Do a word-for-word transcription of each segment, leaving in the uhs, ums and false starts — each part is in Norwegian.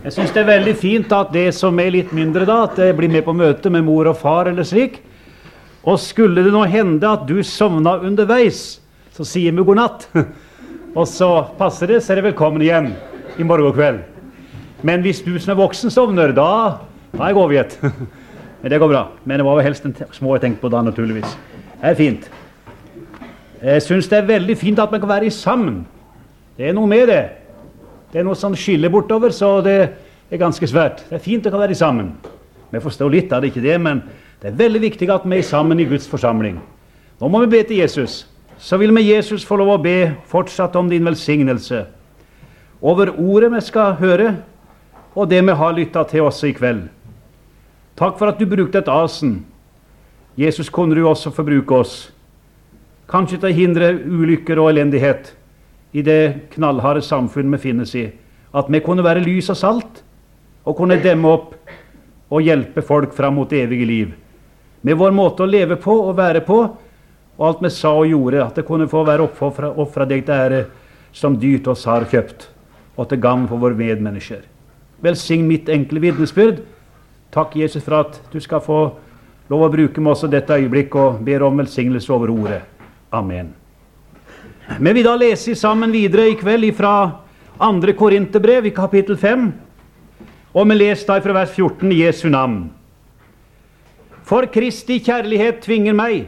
Jeg synes det er veldig fint at det som er litt mindre da, at det blir med på møte med mor og far eller slik. Og skulle det nå hende at du sovna underveis, så sier vi god natt. Og så passer det, så er det velkommen igjen i morgen kveld. Men hvis du som er voksen sovner, da, da er jeg overgitt. Men det går bra. Men det var vel helst en små jeg tenkte på da, naturligvis. Det er fint. Jeg synes det er veldig fint at man kan være i sammen. Det er noe med det. Det er noe som skiller bortover, så det er ganske svært. Det er fint å kan være i sammen. Vi forstår litt av det, ikke det, men det er veldig viktig at vi er sammen i Guds forsamling. Nå må vi be til Jesus. Så vil vi Jesus få lov å be fortsatt om din velsignelse over ordet vi skal høre, og det vi har lyttet til også i kveld. Takk for at du brukte et asen. Jesus, kunne du også forbruke oss. Kanskje til å hindre ulykker og elendighet i det knallharde samfunn vi finnes i. At vi kunne være lys og salt, og kunne demme opp og hjelpe folk fram mot evige liv. Med vår måte å leve på og være på, og alt vi sa og gjorde, at det kunne få være opp fra deg til ære som dyrt oss har kjøpt, og til gagn for våre medmennesker. Velsign mitt enkle vitnesbyrd. Takk, Jesus, for at du skal få lov å bruke med også dette øyeblikk, og ber om velsignelse over ordet. Amen. Men vi da leser sammen videre i kveld fra andre Korinterbrev i kapittel fem, og vi leser da fra vers fjorten i Jesu navn. For Kristi kjærlighet tvinger meg,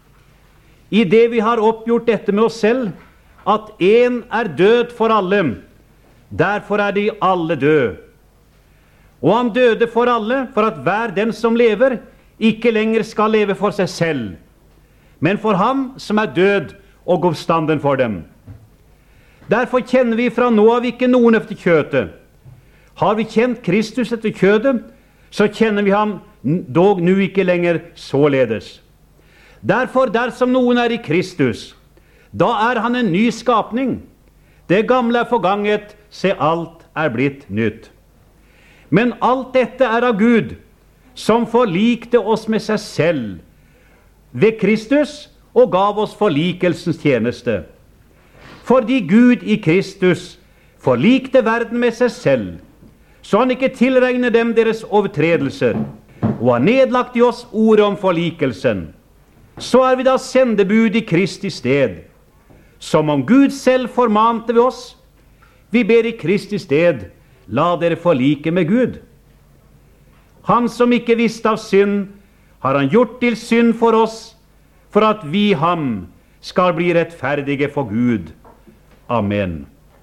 i det vi har oppgjort dette med oss selv, at en er død for alle, derfor er de alle død. Og han døde for alle, for at hver den som lever, ikke lenger skal leve for seg selv, men for ham som er død og oppstanden for dem. Derfor kjenner vi fra nå av ikke noen etter kjøtet. Har vi kjent Kristus etter kjødet, så kjenner vi ham dog nu ikke lenger således. Derfor, dersom noen er i Kristus, da er han en ny skapning. Det gamle er forganget, se alt er blitt nytt. Men alt dette er av Gud, som forlikte oss med seg selv ved Kristus, og gav oss forlikelsens tjeneste. Fordi Gud i Kristus forlikte verden med seg selv, så han ikke tilregner dem deres overtredelser, og har nedlagt i oss ordet om forlikelsen. Så er vi da sendebud i Kristi sted, som om Gud selv formante ved oss. Vi ber i Kristi sted, la dere forlike med Gud. Han som ikke visste av synd, har han gjort til synd for oss, for at vi ham skal bli rettferdige for Gud. Amen.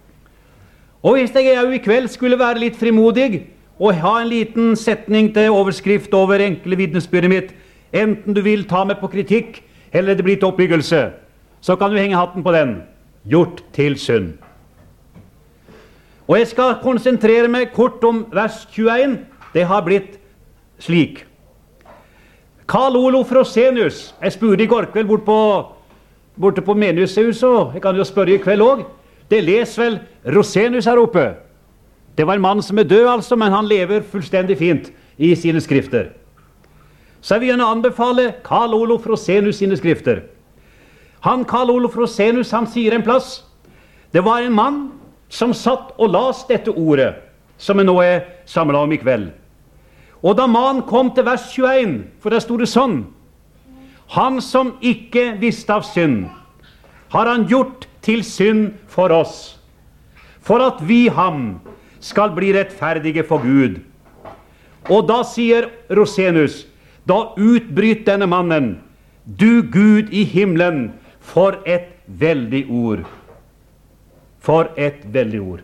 Og hvis jeg jo i kveld skulle være litt frimodig, og ha en liten setning til overskrift over enkle vitnesbyrdet mitt, enten du vil ta meg på kritikk, eller det blir til oppbyggelse, så kan du henge hatten på den. Gjort til synd. Og jeg skal konsentrere meg kort om vers tjueen. Det har blitt slik. Karl Olof Rosenius, jeg spurte i går kveld bort på, borte på menighuset, jeg kan jo spørre i kveld også. Det leser vel Rosenius her oppe. Det var en mann som er død altså, men han lever fullstendig fint i sine skrifter. Så jeg vil gjerne anbefale Karl Olof Rosenius sine skrifter. Han, Karl Olof Rosenius, han sier en plass. Det var en mann som satt og las dette ordet, som vi nå er samlet om i kveld. Og da mannen kom til vers tjueen, for der stod det sånn: han som ikke visste av synd, har han gjort til synd for oss, for at vi ham skal bli rettferdige for Gud. Og da sier Rosenius, da utbryt denne mannen: du Gud i himmelen, for et veldig ord. For et veldig ord.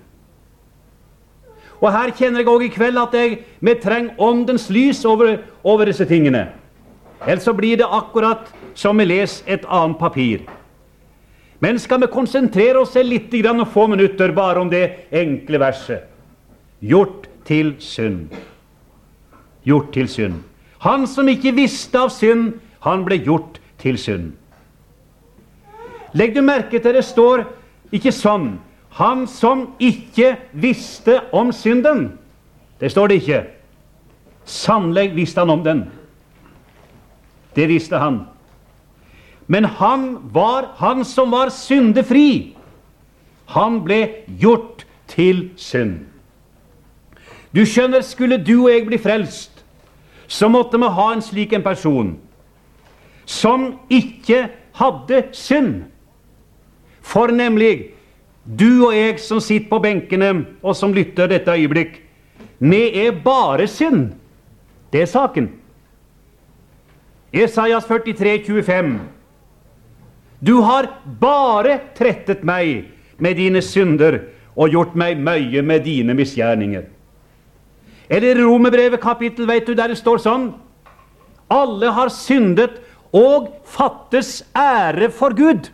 Og her kjenner jeg også i kveld at jeg vi trenger åndens lys over, over disse tingene. Ellers så blir det akkurat som vi leser et annet papir. Men skal vi konsentrere oss litt i grann og få minutter bare om det enkle verset. Gjort til synd. Gjort til synd. Han som ikke visste av synd, han ble gjort til synd. Legg du merke til det står ikke sånn: han som ikke visste om synden. Det står det ikke. Sannelig visste han om den. Det visste han. Men han var, han som var syndefri, han ble gjort til synd. Du skjønner, skulle du og jeg bli frelst, så måtte vi ha en slik en person, som ikke hadde synd. For nemlig, du og jeg som sitter på benkene, og som lytter dette øyeblikk, vi er bare synd. Det er saken. Esaias førtitre, tjuefem. Du har bare trettet meg med dine synder, og gjort meg møye med dine misgjerninger. Eller Romerbrevet kapittel, vet du, der det står sånn: alle har syndet og fattes ære for Gud.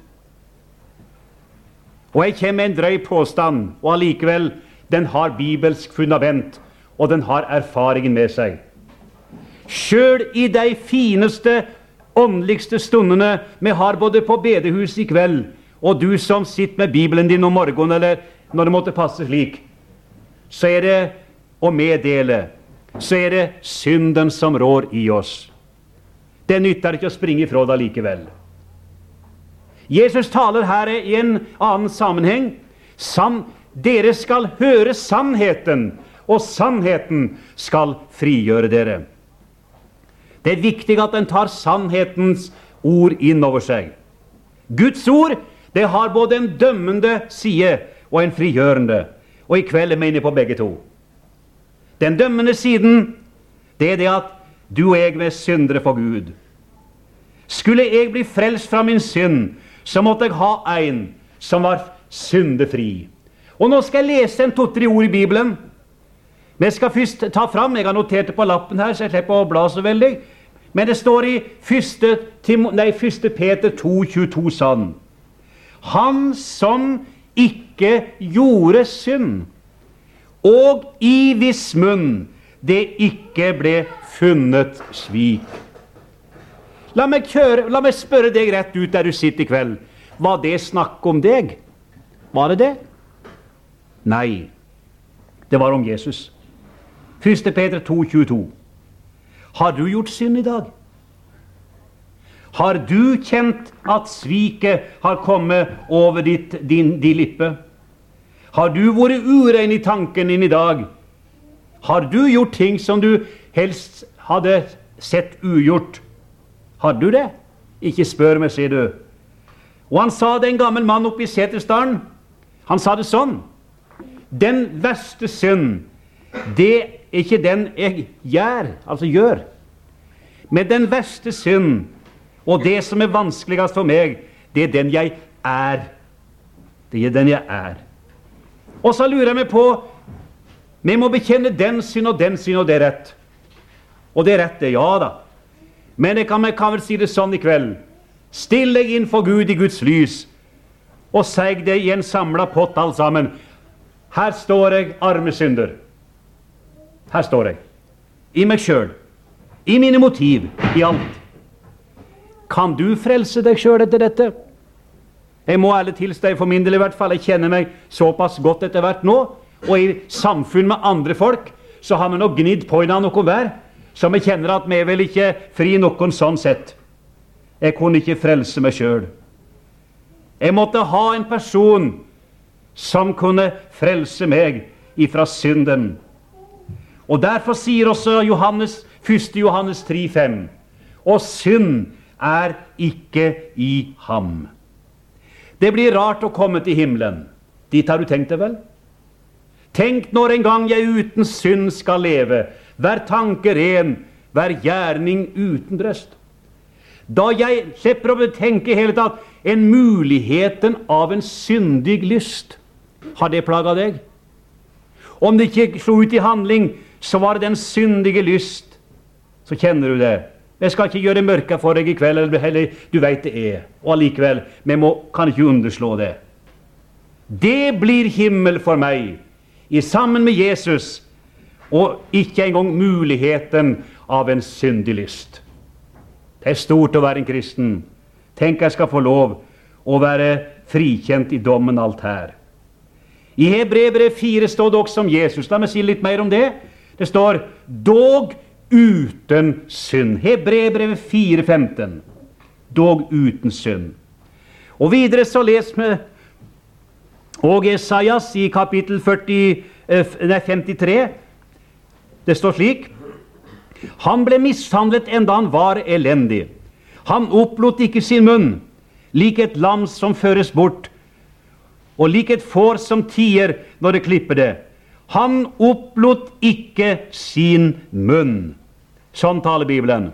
Og jeg kommer med en drøy påstand, og allikevel, den har bibelsk fundament, og den har erfaringen med seg. Selv i de fineste, åndeligste stundene vi har både på bedehuset i kveld, og du som sitter med Bibelen din om morgenen, eller når det måtte passe slik, så er det å meddele, så er det synden som rår i oss. Det nytter ikke å springe ifra det likevel. Jesus taler her i en annen sammenheng. Sam, dere skal høre sannheten, og sannheten skal frigjøre dere. Det er viktig at en tar sannhetens ord inn over seg. Guds ord, det har både en dømmende side og en frigjørende. Og i kveld er vi inne på begge to. Den dømmende siden, det er det at du og jeg er syndere for Gud. Skulle jeg bli frelst fra min synd, så måtte jeg ha en som var syndefri. Og nå skal jeg lese en to-tre ord i Bibelen. Men jeg skal først ta fram, jeg har notert det på lappen her, så jeg slipper å bla så veldig. Men det står i første, nei, første Peter to, tjueto sånn: han som ikke gjorde synd, og i viss munn det ikke ble funnet svik. La meg, kjøre, la meg spørre deg rett ut der du sitter i kveld. Var det snakk om deg? Var det det? Nei, det var om Jesus. første Peter to, tjueto. Har du gjort synd i dag? Har du kjent at sviket har kommet over ditt, din, din lippe? Har du vært urein i tanken din i dag? Har du gjort ting som du helst hadde sett ugjort? Har du det? Ikke spør meg, sier du. Og han sa det, en gammel mann oppe i Setesdalen. Han sa det sånn: den verste synd, det er ikke den jeg gjør, altså gjør. Men den verste synd, og det som er vanskeligast for meg, det er den jeg er. Det er den jeg er. Og så lurer jeg meg på, vi må bekjenne den synd og den synd, og det er rett. Og det er rett, det, ja da. Men jeg kan, jeg kan vel si det sånn i kveld: still deg inn for Gud i Guds lys, og seg det i en samlet pott alt sammen. Her står jeg, arme synder. Her står jeg. I meg selv. I mine motiv. I alt. Kan du frelse deg selv etter dette? Jeg må ærlig tilstå, for min del i hvert fall. Jeg kjenner meg såpass godt etter hvert nå, og i samfunn med andre folk, så har vi nok gnidd på innan noe hver, så vi kjenner at vi vel ikke fri noen sånn sett. Jeg kunne ikke frelse meg selv. Jeg måtte ha en person som kunne frelse meg ifra synden. Og derfor sier også Johannes, første Johannes tre, fem, og synd er ikke i ham. Det blir rart å komme til himmelen. Dit har du tenkt det vel? Tenk når en gang jeg uten synd skal leve, vær tanke ren, vær gjerning uten drøst. Da jeg slipper å betenke hele tatt en muligheten av en syndig lyst, har det plaget deg? Om det ikke slo ut i handling, så var det den syndige lyst, så kjenner du det. Jeg skal ikke gjøre mørka for deg i kveld, eller heller, du vet det er. Og allikevel, vi må, kan ikke underslå det. Det blir himmel for meg, i sammen med Jesus, og ikke engang muligheten av en syndig lyst. Det er stort å være en kristen. Tenk jeg skal få lov å være frikjent i dommen alt her. I Hebreerbrevet fire står det også om Jesus. La meg si litt mer om det. Det står, dog uten synd. Hebreerbrevet fire, femten. Dog uten synd. Og videre så leser vi og Esaias i kapittel førti, nei, femtitre. Det står slik: han ble mishandlet enda han var elendig. Han opplot ikke sin munn, lik et lam som føres bort, og lik et får som tier når det klipper det. Han opplot ikke sin munn. Sånn taler Bibelen.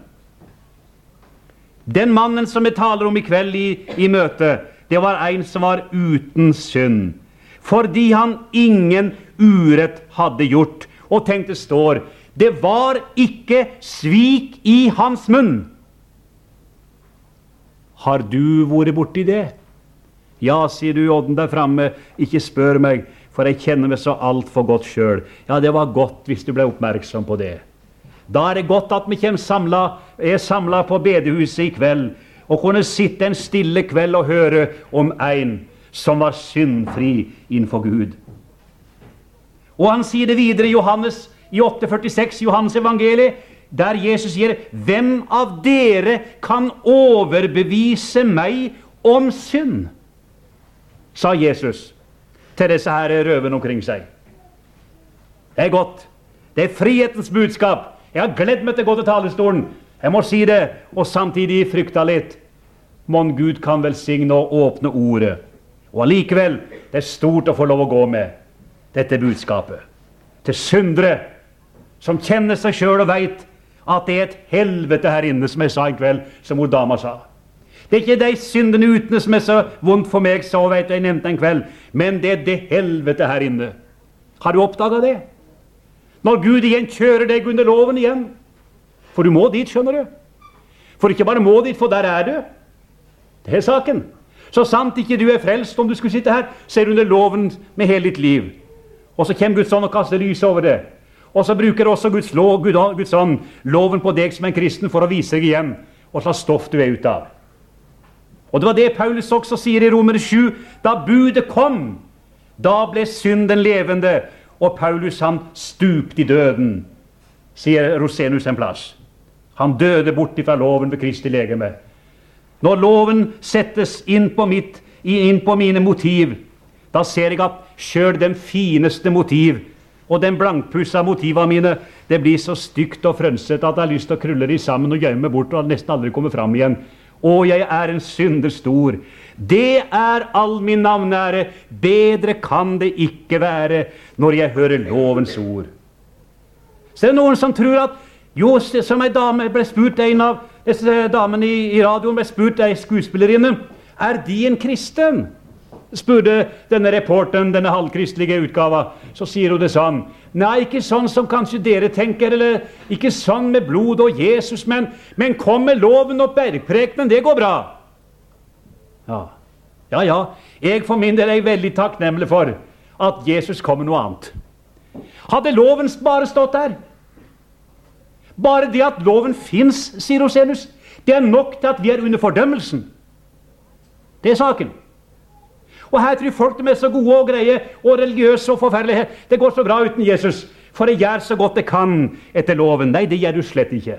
Den mannen som jeg taler om i kveld i, i møtet, det var en som var uten synd, fordi han ingen urett hadde gjort. Og tenk, det står, det var ikke svik i hans munn. Har du vært borti det? Ja, sier du, Odden der framme, ikke spør meg, for jeg kjenner meg så alt for godt selv. Ja, det var godt hvis du ble oppmerksom på det. Da er det godt at vi kommer samlet, er samlet på bedehuset i kveld, og kunne sitte en stille kveld og høre om en som var syndfri innenfor Gud. Og han sier det videre i Johannes, i åtte førtiseks, Johannes evangeliet, der Jesus sier, hvem av dere kan overbevise meg om synd? Sa Jesus til disse her røvene omkring seg. Det er godt. Det er frihetens budskap. Jeg har gledd meg til å gå til talerstolen. Jeg må si det, og samtidig frykta litt. Mon Gud kan velsigne og åpne ordet. Og allikevel, det er stort å få lov å gå med dette budskapet. Til syndere som kjenner seg selv og vet at det er et helvete her inne, som jeg sa i kveld, som vår dama sa. Det er ikke de syndene utene som er så vondt for meg, så vet jeg nevnte en kveld, men det er det helvete her inne. Har du oppdaget det? Når Gud igjen kjører deg under loven igjen, for du må dit, skjønner du. For ikke bare må dit, for der er du. Det er saken. Så sant ikke du er frelst, om du skulle sitte her, så er du under loven med hele ditt liv. Og så kommer Guds ånd og kaster lys over det. Og så bruker også Guds, lov, Gud, Guds ånd loven på deg som en kristen for å vise deg igjen hva slags stoff du er ute av. Og det var det Paulus også sier i Romer sju. Da budet kom, da ble synden levende, og Paulus han stupte i døden, sier Rosenus en plass. Han døde bort fra loven ved Kristi legeme. Når loven settes inn på, mitt, inn på mine motiv, da ser jeg at selv den fineste motiv, og den blankpussa motivene mine, det blir så stygt og frønset at jeg har lyst til å krulle de sammen og gjemme bort, og nesten aldri komme fram igjen. Og jeg er en synder stor. Det er all min navnære. Bedre kan det ikke være når jeg hører lovens ord. Så det er noen som tror at, jo, som en dame ble spurt, en av disse damene i, i radioen ble spurt, en skuespillerinne, er de en kristen? Spurte denne reporteren, denne halvkristelige utgava, så sier hun det sånn, nei, ikke sånn som kanskje dere tenker, eller ikke sånn med blod og Jesus, men, men kom med loven og bergprekenen, det går bra. Ja, ja, ja, jeg for min del er veldig takknemlig for at Jesus kom med noe annet. Hadde loven bare stått der? Bare det at loven finnes, sier Rosenus, det er nok til at vi er under fordømmelsen. Det er saken. Og her tror folk de er så gode og greie og religiøse og forferdelige. Det går så bra uten Jesus, for jeg gjør så godt jeg kan etter loven. Nei, det gjør du slett ikke.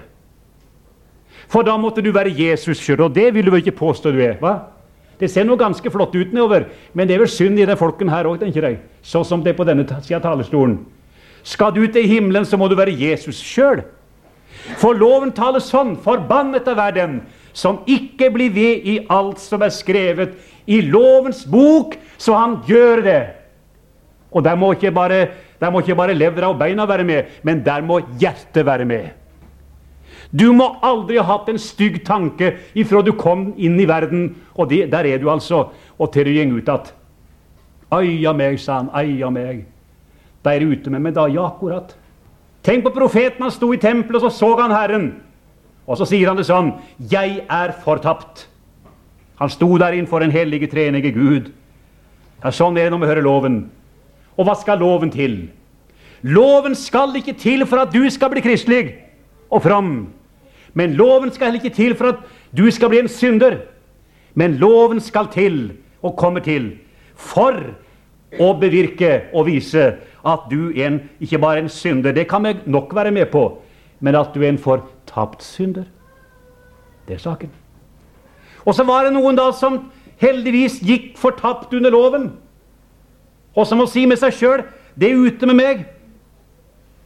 For da måtte du være Jesus selv, og det vil du vel ikke påstå du er, hva? Det ser noe ganske flott ut nedover, men det er vel synd i den folken her også, tenker jeg. Så som det er på denne siden talerstolen. Skal du til himmelen, så må du være Jesus selv. For loven taler sånn, forbannet av verden, som ikke blir ved i alt som er skrevet i lovens bok, så han gjør det. Og der må ikke bare, der må ikke bare levra og beina være med, men der må hjertet være med. Du må aldri ha hatt en stygg tanke ifra du kom inn i verden, og det, der er du altså, og til du gjeng ut at, «Ai av meg», sa han, «Ai av meg». Da er du ute med meg da, ja, akkurat. Tenk på profeten, han sto i tempelet, og så så han Herren. Og så sier han det sånn, «Jeg er fortapt». Han sto der innenfor en hellige, treenige Gud. Ja, sånn er det når vi hører loven. Og hva skal loven til? Loven skal ikke til for at du skal bli kristelig og from. Men loven skal ikke til for at du skal bli en synder. Men loven skal til og komme til for å bevirke og vise at du er en, ikke bare en synder, det kan vi nok være med på, men at du er en fortapt synder. Det er saken. Og så var det noen da som heldigvis gikk fortapt under loven, og som må si med seg selv, det er ute med meg.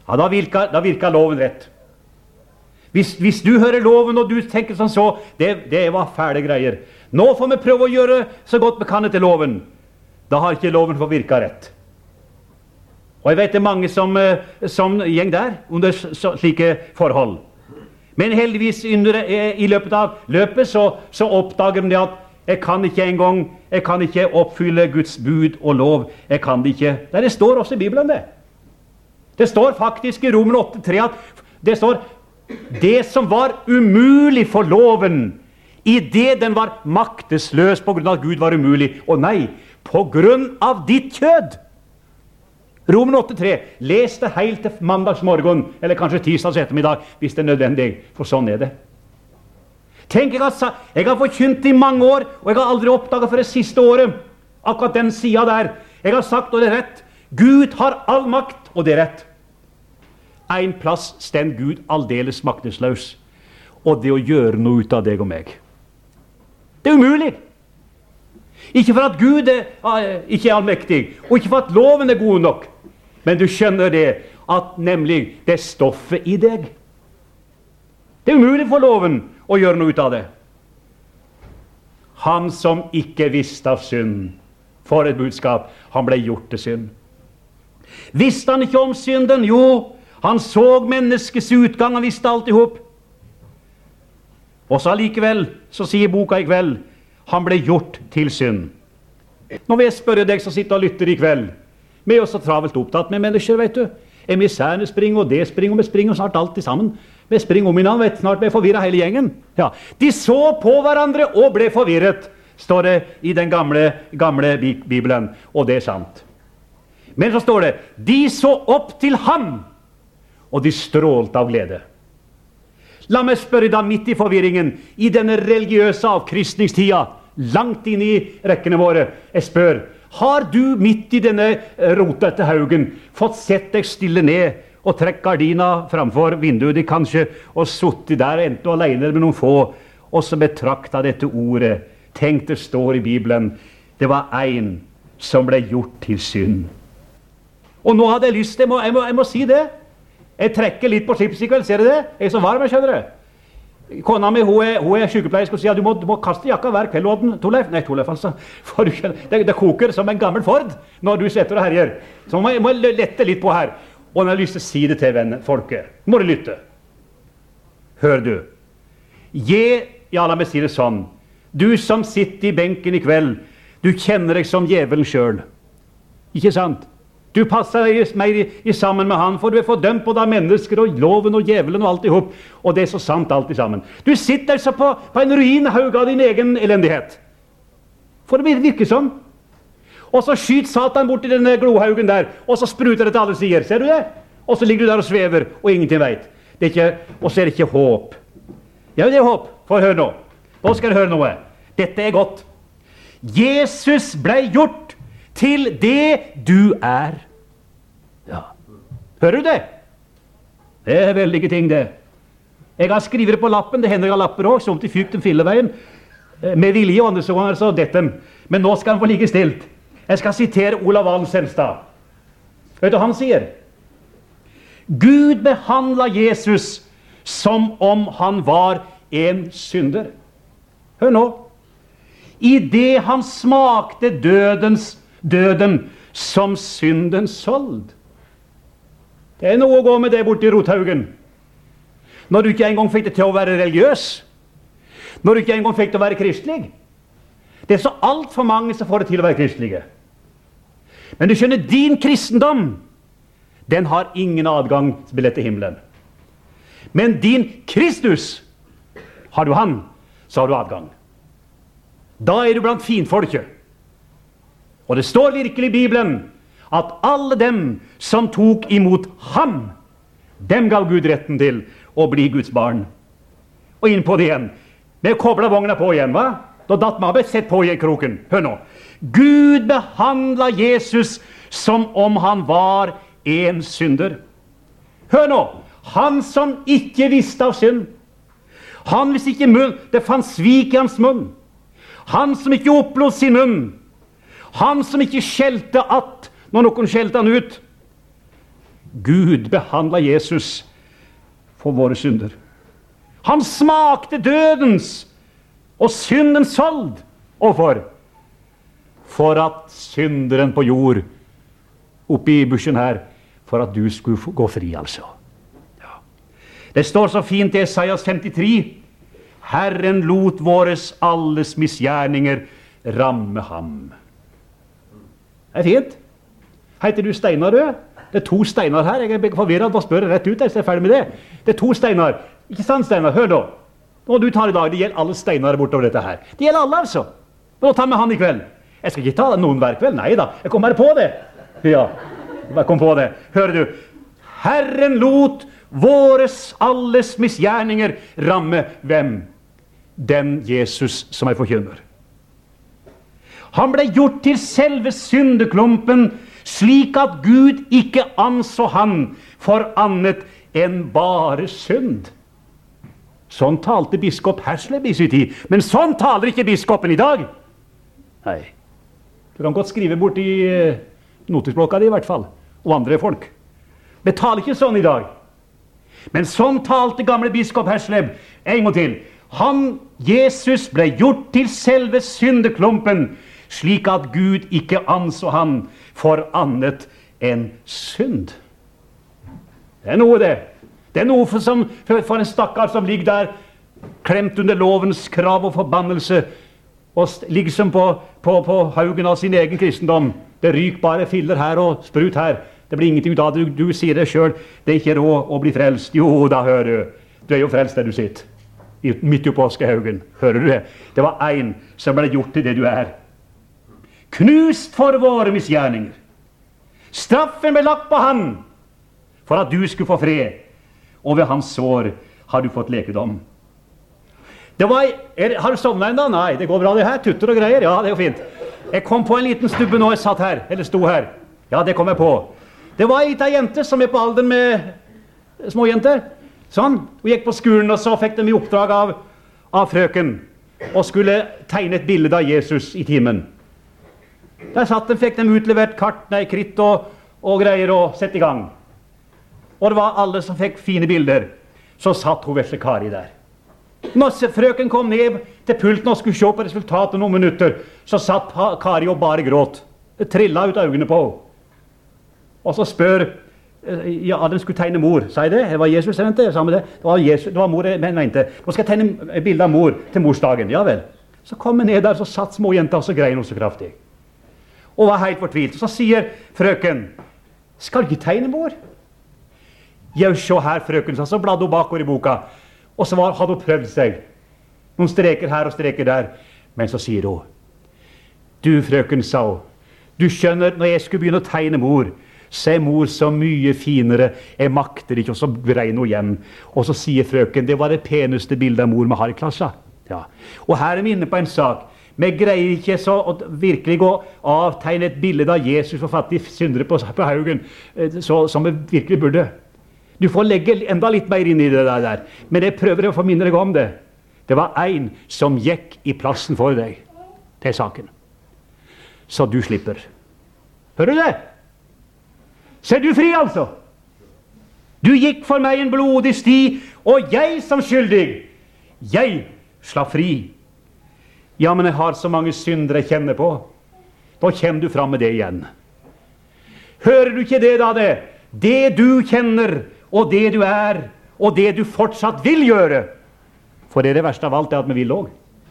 ja, da virker, da virker loven rett. Hvis, hvis du hører loven, og du tenker sånn så, det, det var fæle greier. Nå får vi prøve å gjøre så godt vi kan etter loven. Da har ikke loven fått virke rett. Og jeg vet det er mange som, som gjeng der, under slike forhold. Men heldigvis under, i løpet av løpet, så, så oppdager de at jeg kan ikke engang, jeg kan ikke oppfylle Guds bud og lov. Jeg kan det ikke. Det står også i Bibelen det. Det står faktisk i Romen åtte tre at det står det som var umulig for loven, i det den var maktesløs på grunn av at Gud var umulig. Og nei, på grunn av ditt kjød. Romen åtte tre. Les det helt til mandagsmorgen, eller kanskje tirsdags ettermiddag, hvis det er nødvendig, for sånn er det. Tenk, jeg har, jeg har forkynt i mange år, og jeg har aldri oppdaget for det siste året, akkurat den siden der. Jeg har sagt, og det er rett, Gud har all makt, og det er rett. En plass stend Gud aldeles maktesløs, og det å gjøre noe ut av deg og meg. Det er umulig. Ikke for at Gud er, ikke er allmektig, og ikke for at loven er god nok, men du skjønner det, at nemlig det er stoffet i deg. Det er umulig for loven å gjøre noe ut av det. Han som ikke visste av synd, for et budskap, han ble gjort til synd. Visste han ikke om synden? Jo, han så menneskets utgang, han visste alt ihop. Og så allikevel, så sier boka i kveld, han ble gjort til synd. Nå vil jeg spørre deg som sitter og lytter i kveld, vi er jo så travelt opptatt med mennesker, vet du. Emissærene springer, og det springer, og vi springer snart alt sammen. Vi springer om innan, vet, snart ble forvirret hele gjengen. Ja. De så på hverandre og ble forvirret, står det i den gamle, gamle Bibelen, og det er sant. Men så står det, de så opp til ham, og de strålte av glede. La meg spørre da midt i forvirringen, i denne religiøse avkristningstida, langt inn i rekkene våre, jeg spør, har du midt i denne rotete haugen fått sett deg stille ned og trekk gardina framfor vinduet ditt kanskje, og suttet der enten alene med noen få, og så betrakta dette ordet? Tenk, det står i Bibelen, det var en som ble gjort til synd. Og nå hadde jeg lyst, jeg må, jeg må, jeg må si det. Jeg trekker litt på slips i kveld, ser du det? Jeg er så varm, jeg skjønner det. Kona mi, hun er, hun er sykepleier, skal si at du må, du må kaste jakka hver kveld, og den, Torleif, nei, Torleif altså, for du, det, det koker som en gammel Ford når du setter og herjer. Så må jeg må lette litt på her. Og jeg har lyst til å si det til venner, folket. Må du lytte. Hør du. Gi, ja, la meg si det sånn. Du som sitter i benken i kveld, du kjenner deg som djevelen selv. Ikke sant? Du passer deg mer i, i sammen med han, for du er fordømt både av mennesker og loven og djevelen og alt ihop. Og det er så sant alt i sammen. Du sitter altså på, på en ruinhaug av din egen elendighet. For det virker sånn. Og så skyter Satan bort i denne glohaugen der, og så spruter det til alle sider. Ser du det? Og så ligger du der og svever, og ingenting vet. Det er ikke, og så er det ikke håp. Ja, det er håp. For hør nå. Nå skal du høre noe. Dette er godt. Jesus ble gjort til det du er. Ja. Hører du det? Det er veldige ting, det. Jeg har skrivet det på lappen, det hender jeg har lapper også, som til fykt den filleveien, med vilje og andre så ganger, så dette. Men nå skal han få ligge stilt. Jeg skal sitere Olav Valen Selstad. Vet du hva han sier? Gud behandla Jesus som om han var en synder. Hør nå. I det han smakte dødens, døden som syndens sold. Det er noe å gå med det borte i rothaugen. Når du ikke engang fikk det til å være religiøs. Når du ikke engang fikk det til å være kristelig. Det er så alt for mange som får det til å være kristelige. Men du skjønner, din kristendom, den har ingen adgangsbillett til himmelen. Men din Kristus, har du han, så har du adgang. Da er du blant finfolket. Og det står virkelig i Bibelen at alle dem som tok imot ham, dem gav Gud retten til å bli Guds barn. Og inn på det igjen. Med koblet vogna på igjen, hva? Da datt man bare sett på i kroken. Hør nå. Gud behandla Jesus som om han var en synder. Hør nå. Han som ikke visste av synd. Han visste ikke munn. Det fanns svik i hans munn. Han som ikke opplod sin munn. Han som ikke skjelte at når noen skjelte han ut. Gud behandlet Jesus for våre synder. Han smakte dødens og syndens sold. Hvorfor? For at synderen på jord, oppe i bushen her, for at du skulle gå fri, altså. Ja. Det står så fint i Esaias femtitre, Herren lot våres alles misgjerninger ramme ham. Det er fint. Heter du Steinar, du? Det er to Steinar her. Jeg er forvirret, da spør jeg rett ut, jeg er ferdig med det. Det er to Steinar. Ikke sant, Steinar? Hør da. Nå du tar i dag, det gjelder alle Steinar bortover dette her. Det gjelder alle, altså. Nå tar med han i kveld. Jeg skal ikke ta noen hver kveld. Nei da, jeg kom bare på det. Ja, jeg kom på det. Hører du? Herren lot våres alles misgjerninger ramme hvem? Den Jesus som er forkynner. Han ble gjort til selve syndeklumpen, slik at Gud ikke anså han for annet enn bare synd. Sånn talte biskop Hersleb i sin tid, men sånn taler ikke biskopen i dag. Nei. Du kan godt skrive bort i uh, notisblokka di i hvert fall, og andre folk. Det taler ikke sånn i dag. Men sånn talte gamle biskop Hersleb. En gang til. Han, Jesus, ble gjort til selve syndeklumpen, slik at Gud ikke anså han for annet enn synd. Det er noe det. Det er noe for, som, for en stakkar som ligger der, klemt under lovens krav og forbannelse, og liksom på, på, på haugen av sin egen kristendom. Det ryker bare filler her og sprut her. Det blir ingenting ut av det. Du, du sier det selv. Det er ikke råd å bli frelst. Jo, da hører du. Du er jo frelst der du sitter. Midt i påskehaugen. Hører du det? Det var en som ble gjort til det du er. Knust for våre misgjerninger. Straffen ble lagt på han, for at du skulle få fred. Og ved hans sår har du fått lekedom. Det var, er, har du sovnet enda? Nei, det går bra det her. Tutter og greier. Ja, det er jo fint. Jeg kom på en liten stubbe nå jeg satt her, eller sto her. Ja, det kom jeg på. Det var en liten jente som er på alderen med små jenter. Sånn. Hun gikk på skolen, og så fikk de i oppdrag av, av frøken og skulle tegne et bilde av Jesus i timen. Der satt de, fikk de utlevert kart, nei, kritt og, og greier og sett i gang. Og det var alle som fikk fine bilder. Så satt hun vesle Kari der. Når frøken kom ned til pulten og skulle se på resultatet noen minutter, så satt Kari og bare gråt. Det trillet ut av øynene på henne. Og så spør, ja, den skulle tegne mor, sa jeg det? Det var Jesus jeg mente, jeg sa med det. Det var, Jesus, det var mor jeg mente. Nå skal jeg tegne et bilde av mor til morsdagen, ja vel. Så kom jeg ned der, så satt små jenter, og så grein hun så kraftig. Og var helt fortvilt. Så sier frøken, skal du ikke tegne mor? Ja, se her, frøken, så bladde hun bakover i boka. Og så var, hadde hun prøvd seg. Noen streker her og streker der. Men så sier hun, du frøken, sa hun, du skjønner, når jeg skulle begynne å tegne mor, så er mor så mye finere, jeg makter ikke, og så grein hun igjen. Og så sier frøken, det var det peneste bildet av mor vi har i klassen. Ja. Og her er vi inne på en sak. Vi greier ikke så å virkelig gå avtegne et bilde av Jesus for fattige syndere på, på haugen, så, som vi virkelig burde. Du får legge enda litt mer inn i det der. Men jeg prøver å få minne deg om det. Det var en som gikk i plassen for deg. Det er saken. Så du slipper. Hører du det? Så er du fri, altså. Du gikk for meg en blodig sti, og jeg som skyldig, jeg slapp fri. Ja, men jeg har så mange syndere jeg kjenner på. Da kommer du fram med det igjen. Hører du ikke det da, det? Det du kjenner, og det du er, og det du fortsatt vil gjøre. For det er det verste av alt, det at vi vil også.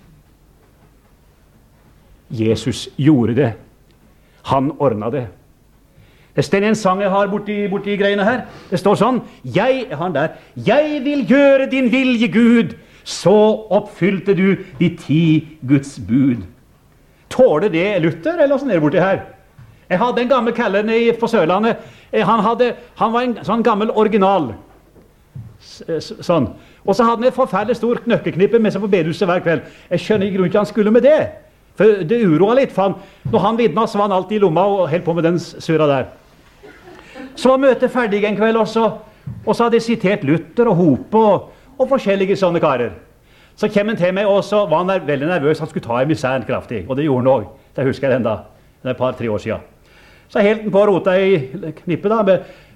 Jesus gjorde det. Han ordnet det. Det står en sang jeg har borti, borti greiene her. Det står sånn, jeg, han der, jeg vil gjøre din vilje, Gud, så oppfylte du de ti Guds bud. Tåler det Luther, eller sånn er det borti her? Jeg hadde en gammel kaller på Sørlandet. Han, hadde, han var en sånn gammel original. Sånn. Og så hadde han et forferdelig stor knøkkeknippe med seg på bedehuset hver kveld. Jeg skjønner ikke grunn til han skulle med det. For det uroa litt, for han, når han vidna, så var han alltid i lomma og helt på med den surra der. Så var møtet ferdig en kveld også, og så hadde jeg sitert Luther og Hope og, og forskjellige sånne karer. Så kom han til meg, og så var han der, veldig nervøs, han skulle ta i misæren kraftig, og det gjorde han også. Det husker jeg enda, det er et par-tre år siden. Så helt den på rota i knippet da,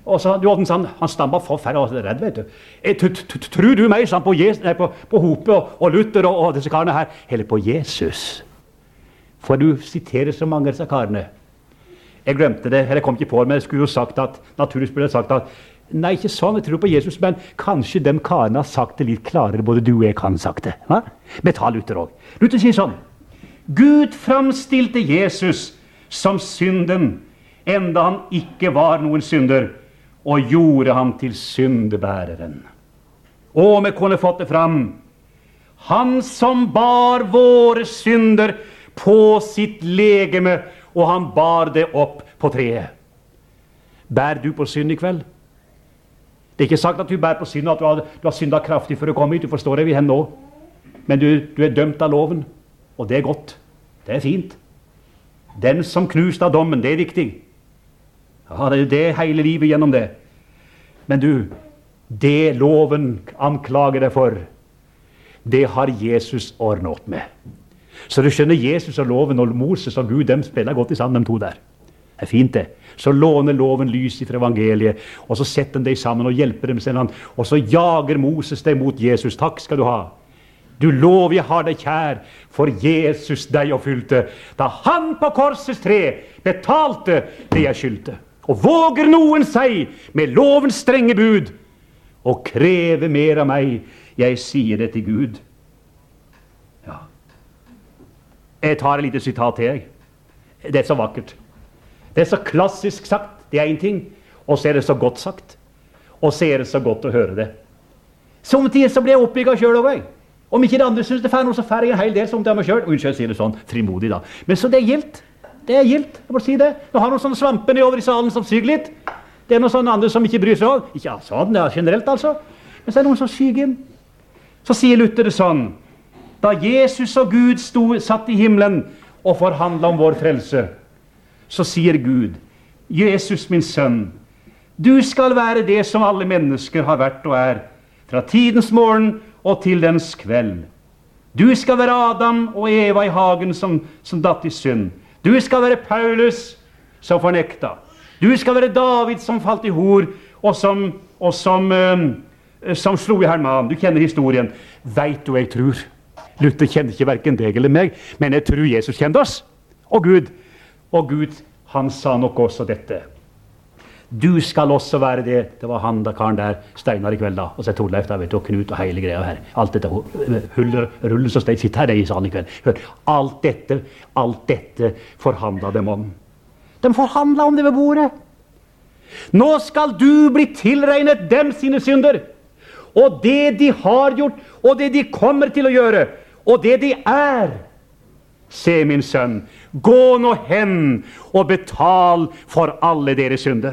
Og så du hadde han, han stammet forferdelig og var redd, vet du. Jeg, t -t -t Tror du meg sånn på, Jesus, nei, på, på Hope og, og Luther og, og disse karene her? Eller på Jesus? For du siterer så mange av disse karene. Jeg glemte det, eller jeg kom ikke på det, men jeg skulle jo sagt at, naturligvis skulle jeg sagt at nei, ikke sånn, jeg tror på Jesus, men kanskje de karene har sagt det litt klarere, både du og jeg kan sagt det. Va? Men ta Luther også. Luther sier sånn: Gud framstilte Jesus som synden, enda han ikke var noen synder, og gjorde ham til syndebæreren. Og vi kunne fått det fram. Han som bar våre synder på sitt legeme, og han bar det opp på treet. Bær du på synd i kveld? Det er ikke sagt at du bær på synd, at du har, du har syndet kraftig for å komme hit. Du forstår det vi hen nå. Men du, du er dømt av loven, og det er godt. Det er fint. Den som knuste av dommen, det er viktig. Ja, det er det hele livet gjennom det. Men du, det loven anklager deg for, det har Jesus ordnet opp med. Så du skjønner, Jesus og loven og Moses og Gud, de spiller godt i sammen, de to der. Det er fint det. Så låner loven lys fra evangeliet, og så setter de sammen og hjelper dem sammen, og så jager Moses deg mot Jesus. Takk skal du ha. Du lov, jeg har deg kjær, for Jesus deg oppfylte, da han på korsets tre betalte det jeg skyldte. Og våger noen seg med lovens strenge bud, og kreve mer av meg, jeg sier det til Gud. Ja. Jeg tar et lite sitat til jeg. Det er så vakkert. Det er så klassisk sagt, det er en ting, og så er det så godt sagt, og så er det så godt å høre det. Samtidig så blir jeg oppbygget selv også, jeg. Om ikke det andre synes det er noe, så færre jeg en hel del som det er meg selv. Og unnskyld, jeg sier det sånn, frimodig da. Men så det er gildt. Det er gildt, jeg må si det. Du har noen sånne svamper nedover i salen som syger litt. Det er noen sånne andre som ikke bryr seg om. Ikke ja, sånn, det er generelt altså. Men så er det noen som syger. Så sier Luther det sånn: da Jesus og Gud stod, satt i himmelen og forhandlet om vår frelse, så sier Gud: Jesus, min sønn, du skal være det som alle mennesker har vært og er, fra tidens morgen og til dens kveld. Du skal være Adam og Eva i hagen som, som datt i synd. Du skal være Paulus som fornekta. Du skal være David som falt i hor, og som, og som, uh, som slo i Herman. Du kjenner historien. Vet du jeg tror? Luther kjenner ikke hverken deg eller meg, men jeg tror Jesus kjente oss. Og Gud, og Gud, han sa nok også dette. Du skal også være det. Det var han da, karen der, Steinar i kveld da. Og så er Torleif der, vet du, og Knut og hele greia her. Alt dette, huller, ruller så stein, sitter her i salen i kveld. Hør, alt dette, alt dette forhandlet dem om. De forhandlet om det ved bordet. Nå skal du bli tilregnet dem sine synder. Og det de har gjort, og det de kommer til å gjøre, og det de er. Se, min sønn, gå nå hen og betal for alle deres synder.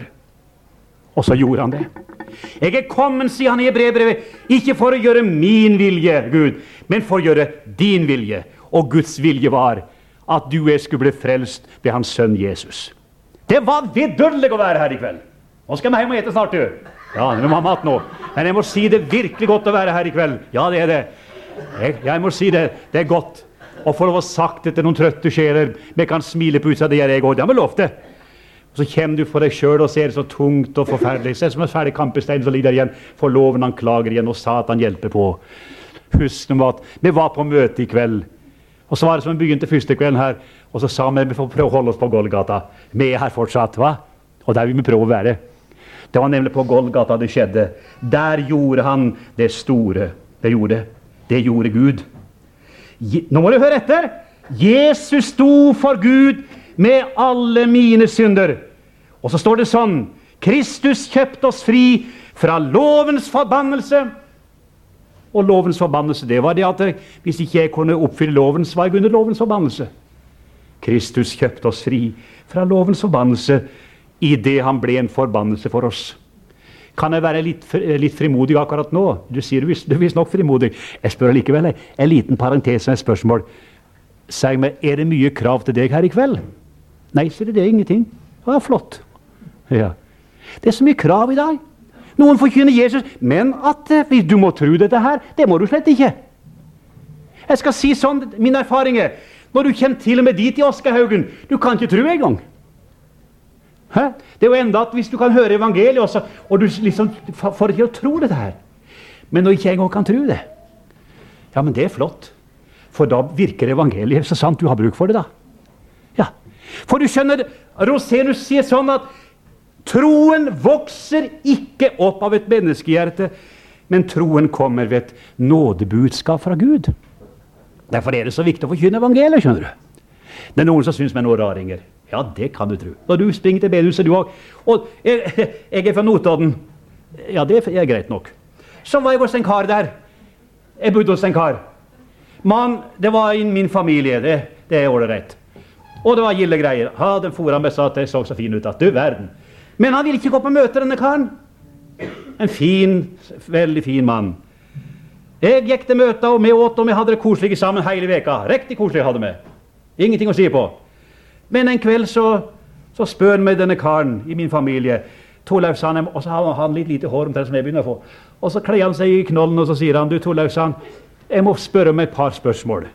Og så gjorde han det. Jeg er kommet, sier han i Hebreerbrevet, ikke for å gjøre min vilje, Gud, men for å gjøre din vilje. Og Guds vilje var at du er skulle bli frelst ved hans sønn Jesus. Det var vidunderlig å være her i kveld. Nå skal vi hjem og ete snart, du. Ja, vi må ha mat nå. Men jeg må si det er virkelig godt å være her i kveld. Ja, det er det. Jeg, jeg må si det. Det er godt. Og for å ha sagt det til noen trøtte sjeler, vi kan smile på utsatt, det gjør jeg også. Det har vi lov til. Og så kommer du for deg selv og ser så tungt og forferdelig. Se som en ferdig kampestein som ligger der igjen. For loven han klager igjen, og Satan hjelper på. Husk om at vi var på møte i kveld. Og så var det som vi begynte første kvelden her. Og så sa vi, vi får prøve å holde oss på Golgata. Vi er her fortsatt, va? Og der vil vi prøve å være. Det var nemlig på Golgata det skjedde. Der gjorde han det store. Det gjorde, det gjorde Gud. Nå må du høre etter. Jesus sto for Gud med alle mine synder. Og så står det sånn: Kristus kjøpte oss fri fra lovens forbannelse. Og lovens forbannelse, det var det at hvis ikke jeg kunne oppfylle loven, så var jeg under lovens forbannelse. Kristus kjøpte oss fri fra lovens forbannelse i det han ble en forbannelse for oss. Kan jeg være litt, litt frimodig akkurat nå? Du sier du er visst nok frimodig. Jeg spør likevel, en liten parentes med et spørsmål. Seg meg, er det mye krav til deg her i kveld? Nei, så er det ingenting. Det var flott. Ja. Det er så mye krav i dag. Noen forkynner Jesus, men at hvis du må tro dette her, det må du slett ikke. Jeg skal si sånn, min erfaring er, når du kommer til og med dit i Oskarhaugen, du kan ikke tro en gang. Hæ? Det er jo enda at hvis du kan høre evangeliet også, og du liksom får ikke å tro det her. Men når ikke engang kan tro det, ja, men det er flott. For da virker evangeliet så sant du har bruk for det da. Ja. For du skjønner, Rosenius sier sånn at troen vokser ikke opp av et menneskehjerte, men troen kommer ved et nådebudskap fra Gud. Derfor er det så viktig å forkynne evangeliet, skjønner du. Det er noen som synes meg noen raringer. Ja, det kan du tro. Når du springer til bedehuset, du også. Og jeg, jeg er fra Notodden. Ja, det er greit nok. Så var jeg hos en kar der. Jeg bodde hos en kar. Man, det var i min familie, det, det er ålreit. Og det var gilde greier. Ja, den foran meg sa at det så så fin ut, at du verden. Men han ville ikke gå på møte, denne karen. En fin, veldig fin mann. Jeg gikk til møtet, og vi åt, og vi hadde det koselig sammen hele veka. Riktig koselig hadde vi. Ingenting å si på. Men en kveld så, så spør meg denne karen i min familie, Torleif, sa han, og så har han litt lite hår omtrent som jeg begynner å få. Og så kler han seg i knollen, og så sier han, du Torleif, sa han, jeg må spørre om et par spørsmål.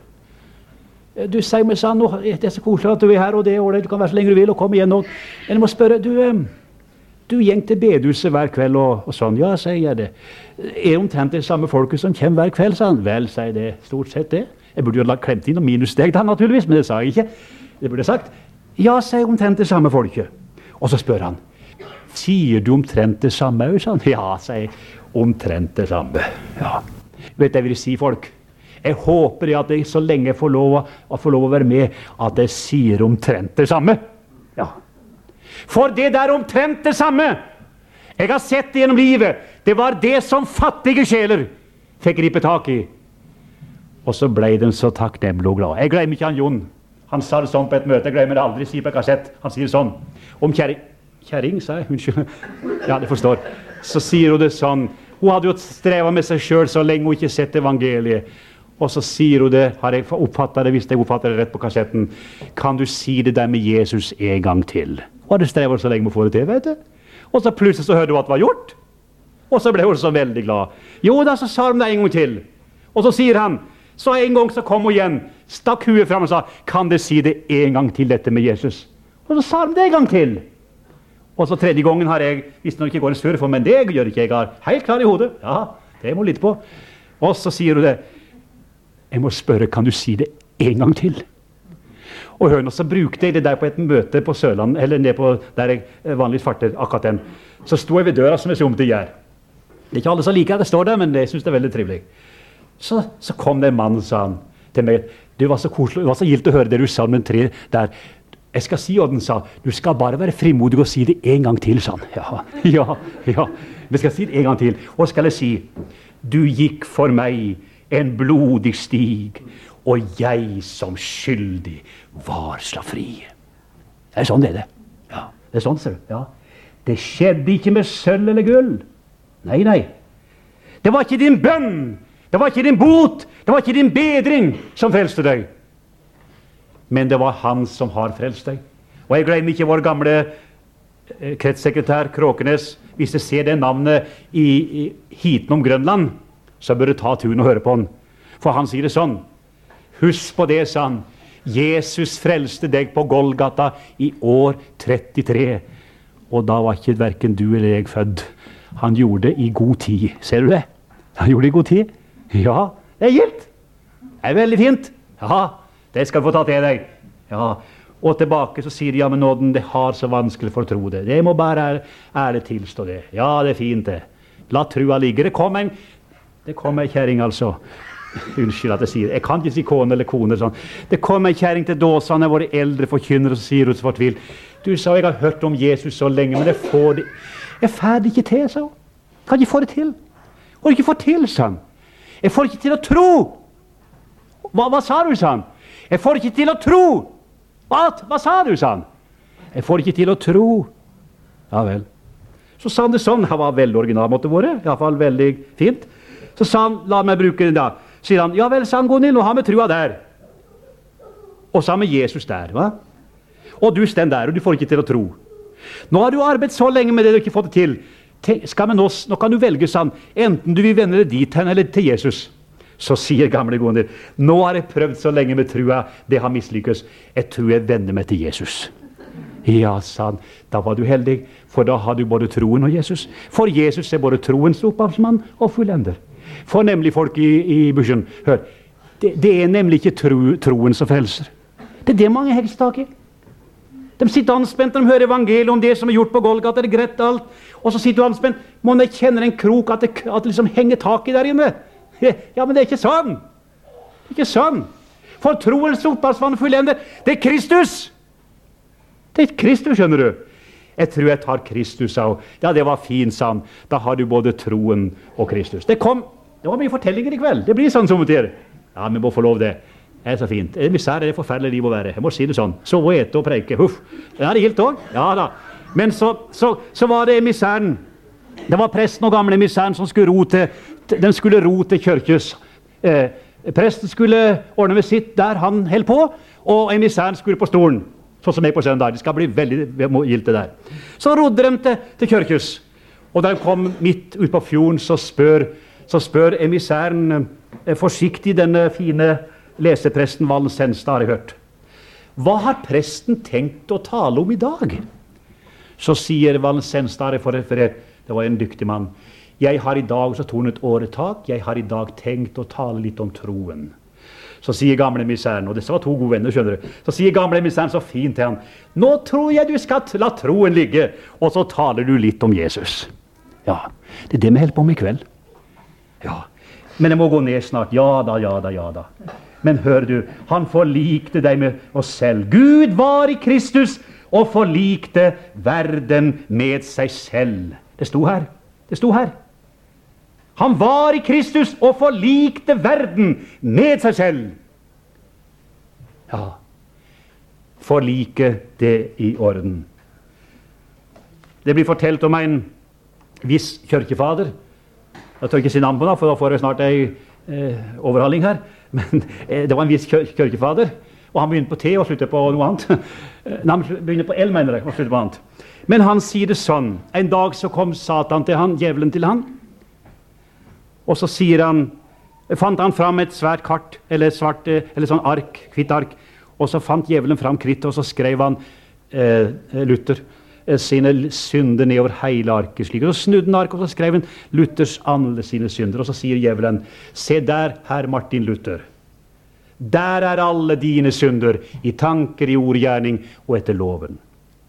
Du sier meg, sa han, det er så koselig at du er her, og det er ålreit, du kan være så lenge du vil, og komme igjen nå. Men jeg må spørre, du, du gjeng til bedehuset hver kveld, og, og sånn. Ja, sier jeg det. Er omtrent det samme folket som kommer hver kveld, sa han. Vel, sier det, stort sett det. Jeg burde jo ha klemt inn og minussteg da, naturligvis, men det sa jeg ikke. Det burde jeg sagt. Ja, sier omtrent det samme folket. Og så spør han, sier du omtrent det samme? Sånn? Ja, sier jeg, omtrent det samme. Ja. Vet jeg vil si, folk, jeg håper at jeg så lenge får lov å, får lov å være med, at jeg sier omtrent det samme. Ja. For det der omtrent det samme, jeg har sett det gjennom livet, det var det som fattige sjeler fikk gripe tak i. Og så ble den så takknemlig og glad. Jeg glemmer ikke han Jon. Han sa det sånn på et møte, jeg glemmer det aldri, sier på kassett. Han sier sånn, om kjæring, kjæring, sa jeg, unnskyld. Ja, det forstår. Så sier hun det sånn, hun hadde jo strevet med seg selv så lenge hun ikke sett evangeliet. Og så sier hun det, har jeg oppfattet det, hvis jeg oppfattet det rett på kassetten, kan du si det der med Jesus en gang til? Hun hadde strevet så lenge med å få det til, vet du. Og så plutselig så hørte hun at det var gjort. Og så ble hun så veldig glad. Jo da, så sa hun det en gang til. Og så sier han, så en gang så kom hun igjen, stakk huet frem og sa, kan du si det en gang til dette med Jesus? Og så sa han det en gang til. Og så tredje gangen har jeg, hvis det ikke går en større for, men det gjør ikke jeg, har helt klar i hodet. Ja, det må litt på. Og så sier hun det, jeg må spørre, kan du si det en gang til? Og hør nå, så brukte jeg det der på et møte på Sørland, eller ned på der jeg vanligvis farter akkurat den. Så sto jeg ved døra som jeg så om til gjør. Det er ikke alle som liker at det står der, men jeg synes det er veldig trivelig. Så, så kom det en mann, sa han til meg, det var så koselig, det var så gildt å høre det du sa om den tre der. Jeg skal si, og den sa, du skal bare være frimodig og si det en gang til, sa han. Ja, ja, ja, vi skal si det en gang til. Og skal jeg si, du gikk for meg en blodig stig, og jeg som skyldig var slafri. Det er sånn det er det. Ja, det er sånn, ser du. Ja. Det skjedde ikke med sølv eller gull. Nei, nei. Det var ikke din bønn. Det var ikke din bot, det var ikke din bedring som frelste deg. Men det var han som har frelst deg. Og jeg glemmer ikke vår gamle eh, kretssekretær Kråkenes. Hvis du ser det navnet i, i hiten om Grønland, så bør du ta turen og høre på han. For han sier det sånn, husk på det, sa han, Jesus frelste deg på Golgata i år trettitre. Og da var ikke hverken du eller jeg født. Han gjorde det i god tid. Ser du det? Han gjorde det i god tid. Ja, det er gildt. Det er veldig fint. Ja, det skal du få ta til deg. Ja, og tilbake så sier de, ja, men nåden, det har så vanskelig for å tro det. Det må bare ærlig tilstå det. Ja, det er fint det. La trua ligge. Det kom en, det kom en kjæring altså. Unnskyld at jeg sier det. Jeg kan ikke si kone eller kone sånn. Det kom en kjæring til Dåsan, jeg var eldre forkynner, og så sier hun så fortvilt. Du sa, jeg har hørt om Jesus så lenge, men jeg får det. Jeg får det ikke til, sa hun. Kan ikke få det til. Og ikke få til, sa han. Jeg får ikke til å tro. Hva, hva sa du, sa han? Jeg får ikke til å tro. Hva, hva sa du, sa han? Jeg får ikke til å tro. Ja vel. Så sa han det sånn, han var veldig original, måtte være, i hvert fall veldig fint. Så sa han, la meg bruke det da. Sier han, ja vel, sa han, gå ned, nå har vi trua der. Og så har vi Jesus der, va? Og du stend der, og du får ikke til å tro. Nå har du arbeidet så lenge med det du ikke fått det til. Skal vi nå, nå kan du velge, sånn, enten du vil vende deg dit hen, eller til Jesus. Så sier gamle goner, nå har jeg prøvd så lenge med trua, det har mislykkes. Jeg tror jeg vender meg til Jesus. Ja, sa han, da var du heldig, for da har du både troen og Jesus. For Jesus er både troens opphavsmann og fullender. For nemlig folk i, i bushen, hør, det, det er nemlig ikke tro, troen som frelser. Det er det mange helst tak i. De sitter anspent når de hører evangeliet om det som er gjort på Golgata, det er greit alt. Og så sitter du anspent, må de kjenne en krok at det, at det liksom henger tak i der inne. Ja, men det er ikke sånn. Det er ikke sånn. For troens opphavsmann og fullender, det er Kristus. Det er Kristus, skjønner du. Jeg tror jeg tar Kristus av. Ja, det var fint, sa han. Da har du både troen og Kristus. Det kom, det var mye fortellinger i kveld. Det blir sånn som det er. Ja, vi må få lov det. Det er så fint. Det er misær, det er forferdelig liv å være. Jeg må si det sånn. Så å ete og preike. Huff. Det er det helt også. Ja da. Men så, så, så var det misæren. Det var presten og gamle misæren som skulle ro til, den skulle ro til kirkes. Eh, presten skulle ordne med sitt der han held på, og misæren skulle på stolen. Sånn som jeg på søndag. Det skal bli veldig gildt det der. Så rodde de til, til kirkes. Og da de kom midt ut på fjorden, så spør, så spør emissæren eh, forsiktig denne fine lesepresten Valen Senstad, har jeg hørt. Hva har presten tenkt å tale om i dag? Så sier Valen Senstad, for det var en dyktig mann, jeg har i dag, så tonet åretak, jeg har i dag tenkt å tale litt om troen. Så sier gamle misæren, og disse var to gode venner, skjønner du, så sier gamle misæren så fint til han, nå tror jeg du skal la troen ligge, og så taler du litt om Jesus. Ja, det er det vi holder på med i kveld. Ja, men jeg må gå ned snart. Ja da, ja da, ja da. Men hør du, han forlikte deg med oss selv. Gud var i Kristus og forlikte verden med seg selv. Det sto her. Det sto her. Han var i Kristus og forlikte verden med seg selv. Ja, forlike det i orden. Det blir fortalt om en viss kirkefader. Jeg tør ikke si navn på det, for da får jeg snart en eh, overhaling her. Men eh, det var en viss kirkefader, og han begynte på T og sluttet på noe annet. Nei, han begynte på L, mener jeg, og sluttet på annet. Men han sier det sånn. En dag så kom Satan til han, djevelen til han, og så sier han, fant han fram et svært kart, eller, svart, eller sånn ark, kvitt ark, og så fant djevelen fram krittet, og så skrev han eh, Luther sine synder ned over hele arket slik. Og så snudde han arket, og så skrev han Luthers alle sine synder. Og så sier djevelen, se der, herr Martin Luther. Der er alle dine synder, i tanker, i ordgjerning og etter loven.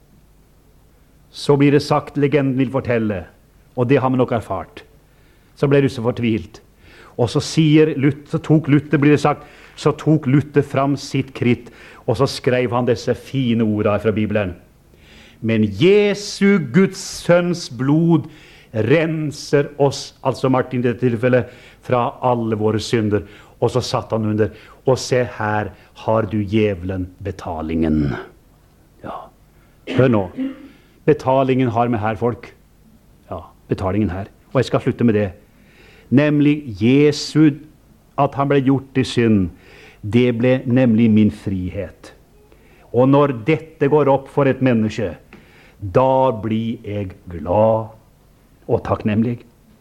Så blir det sagt, legenden vil fortelle, og det har vi nok erfart. Så ble du så fortvilt. Og så sier Luther, så tok Luther, blir det sagt, så tok Luther fram sitt kritt, og så skrev han disse fine ordene fra Bibelen. Men Jesu Guds sønns blod renser oss, altså Martin i dette tilfellet, fra alle våre synder. Og så satt han under, og se her har du djevelen betalingen. Ja, hør nå. Betalingen har vi her, folk. Ja, betalingen her. Og jeg skal slutte med det. Nemlig Jesu, at han ble gjort til synd, det ble nemlig min frihet. Og når dette går opp for et menneske, da blir jeg glad og takknemlig.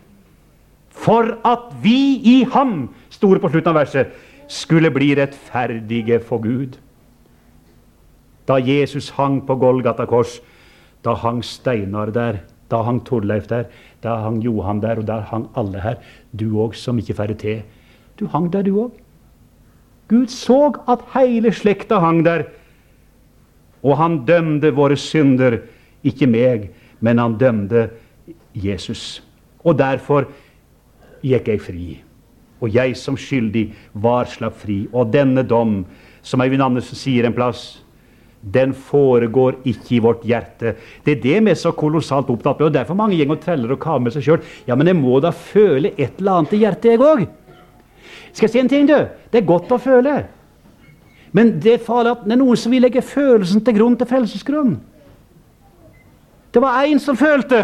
For at vi i ham, store på slutten av verset, skulle bli rettferdige for Gud. Da Jesus hang på Golgata kors, da hang Steinar der, da hang Torleif der, da hang Johan der, og der hang alle her. Du også, som ikke færre til. Du hang der, du også. Gud så at hele slekta hang der, og han dømte våre synder, ikke meg, men han dømte Jesus. Og derfor gikk jeg fri. Og jeg som skyldig var slapp fri. Og denne dom, som Eivind Andersen sier en plass, den foregår ikke i vårt hjerte. Det er det vi er så kolossalt opptatt med, og derfor mange gjenger og treller og kaver med seg selv. Ja, men jeg må da føle et eller annet i hjertet, jeg også. Skal jeg si en ting, du? Det er godt å føle. Men det er farlig at det er noen som vil legge følelsen til grunn til frelsesgrunn. Det var en som følte.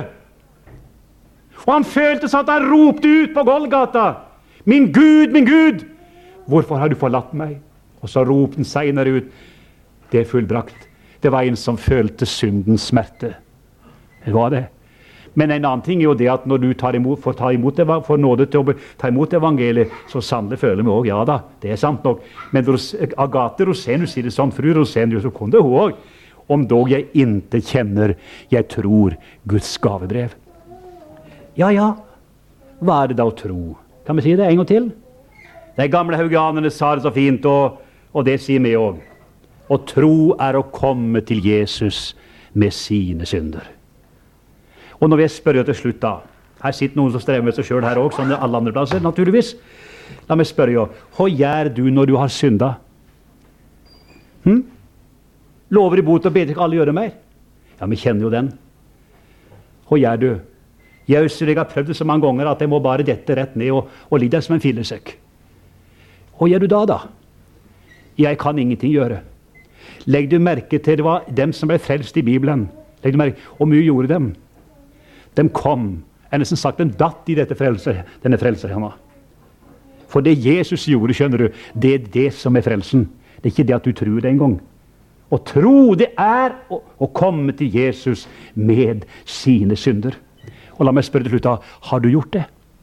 Og han følte så at han ropte ut på Golgata. Min Gud, min Gud, hvorfor har du forlatt meg? Og så ropte han senere ut, det er fullbrakt. Det var en som følte syndens smerte. Det var det. Men en annen ting er jo det at når du tar imot, får, ta imot, får nåde til å ta imot evangeliet, så sannelig føler vi også, ja da, det er sant nok. Men Agathe Rosenius sier det sånn, fru Rosenius, så kom det hun også. om dog jeg inte kjenner, jeg tror Guds gavebrev. Ja, ja, hva er det da å tro? Kan vi si det en gang til? De gamle haugianerne sa det så fint, og, og det sier vi også. Å tro er å komme til Jesus med sine synder. Og når vi spør til slutt da, her sitter noen som strever med seg selv her også, som det er alle andre plasser, naturligvis. La meg spørre jo, hva gjør du når du har syndet? Hm? Lover i bot og ber ikke alle gjøre mer? Ja, vi kjenner jo den. Hva gjør du? Jeg, jeg har prøvd det så mange ganger at jeg må bare dette rett ned og, og ligge der som en fillesekk. Hva gjør du da da? Jeg kan ingenting gjøre. Legg du merke til det var dem som ble frelst i Bibelen. Legg du merke, og mye gjorde dem. De kom, er nesten sagt, de datt i dette frelse, denne frelserhånda. For det Jesus gjorde, skjønner du, det er det som er frelsen. Det er ikke det at du tror det en gang. Å tro, det er å, å komme til Jesus med sine synder. Og la meg spørre til slutt da, har du gjort det?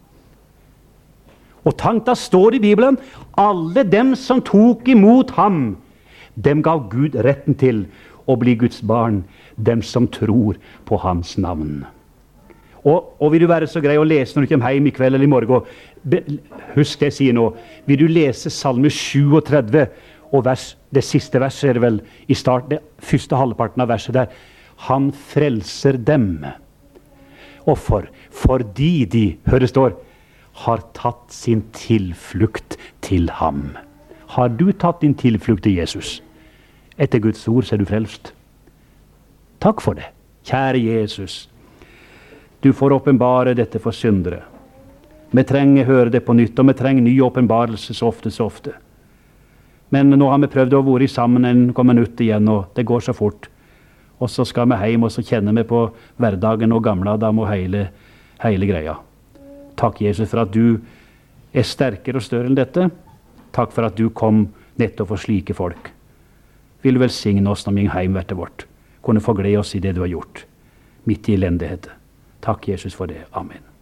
Og tank, da står det i Bibelen, alle dem som tok imot ham, dem gav Gud retten til å bli Guds barn, dem som tror på hans navn. Og, og vil du være så grei å lese når du kommer hjem i kveld eller i morgen, be, husk det jeg sier nå, vil du lese salme syvogtredve, og vers, det siste verset er det vel i start, det første halvparten av verset der, han frelser dem. Og for, fordi de, hør det står, har tatt sin tilflukt til ham. Har du tatt din tilflukt til Jesus? Etter Guds ord så er du frelst. Takk for det, kjære Jesus. Du får åpenbare dette for syndere. Vi trenger høre det på nytt, og vi trenger ny åpenbarelse så ofte, så ofte. Men nå har vi prøvd å være sammen en minutt igjen, og det går så fort. Og så skal vi hjem, og så kjenner vi på hverdagen og gamle Adam og hele, hele greia. Takk, Jesus, for at du er sterkere og større enn dette. Takk for at du kom nettopp for slike folk. Vil du velsigne oss når vi går hjem hvert vårt. Kunne få glede oss i det du har gjort, midt i elendighet. Takk, Jesus, for det. Amen.